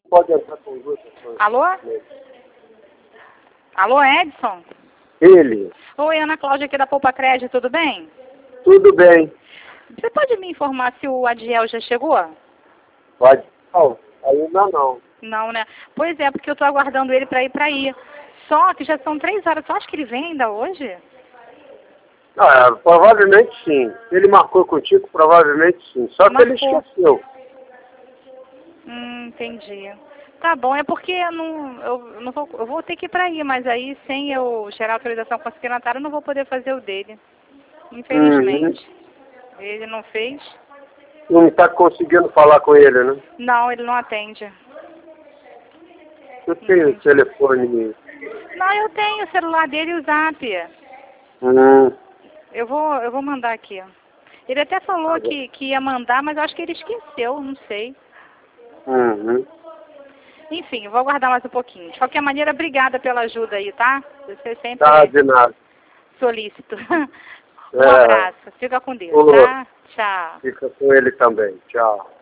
Pode entrar com duas pessoas. Alô? Alô, Edson? Ele. Oi, Ana Cláudia aqui da Poupa Crédito, tudo bem? Tudo bem. Você pode me informar se o Adiel já chegou? Pode. Não, ainda não. Não, né? Pois é, porque eu tô aguardando ele para ir para aí. Só que já são 3 horas. Você acha que ele vem ainda hoje? Provavelmente sim. Ele marcou contigo, provavelmente sim. Só que ele esqueceu. Entendi. Tá bom, é porque eu vou ter que ir para aí, mas aí sem eu gerar autorização com a secretária eu não vou poder fazer o dele. Infelizmente. Ele não fez. Não está conseguindo falar com ele, né? Não, ele não atende. Eu tenho o telefone. Não, eu tenho o celular dele e o zap. Eu vou mandar aqui. Ele até falou que ia mandar, mas eu acho que ele esqueceu, não sei. Enfim, eu vou aguardar mais um pouquinho. De qualquer maneira, obrigada pela ajuda aí, tá? Você sempre De nada. solícito. Um abraço. Fica com Deus, tá? Tchau. Fica com ele também. Tchau.